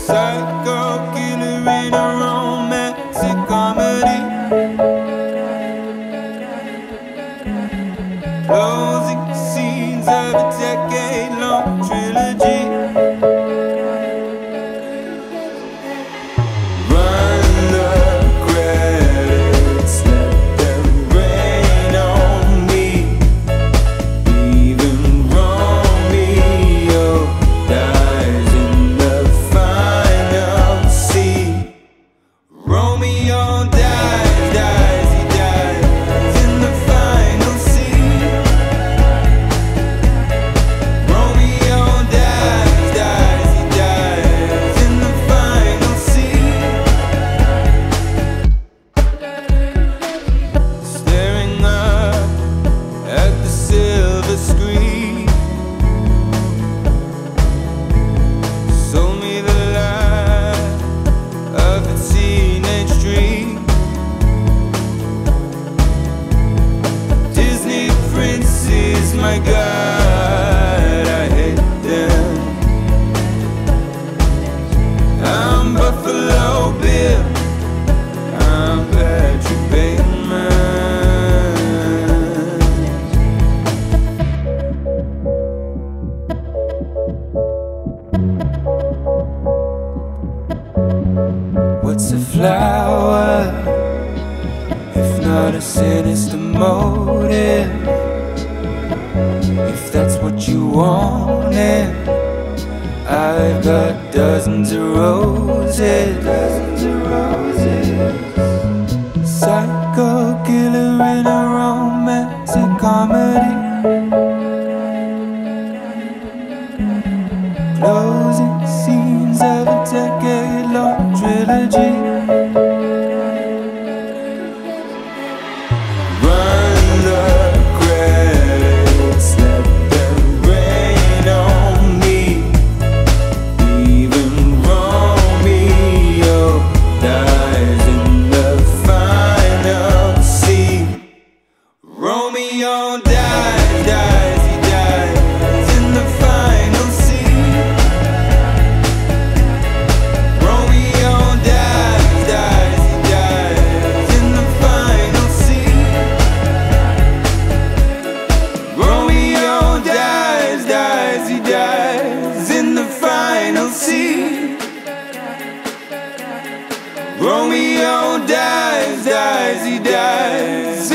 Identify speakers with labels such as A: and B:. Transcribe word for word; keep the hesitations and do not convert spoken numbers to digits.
A: Psycho killer in a romantic comedy. Closing scenes of a decade-long trilogy. Run the credits, let them rain on me. Even Romeo dies in the final scene. Romeo dies, dies, he dies in the final scene. Romeo dies, dies, he dies in the final scene. Staring up at the silver screen, sold me the lie of a teenage dream. Disney princes, my God, I hate them. I'm Buffalo Bill, I'm Patrick Bateman. What's a flower if not a sinister motive? If that's what you wanted, I've got dozens of roses. Dozens of roses. Psycho killer in a romantic comedy. Closing scenes of a decade-long trilogy. Run the credits, let them rain on me. Even Romeo dies in the final scene. Romeo dies, dies, he dies in the final scene. Romeo dies, dies, he dies in the final scene. Romeo dies, dies, he dies in the final scene. Romeo dies, dies, he dies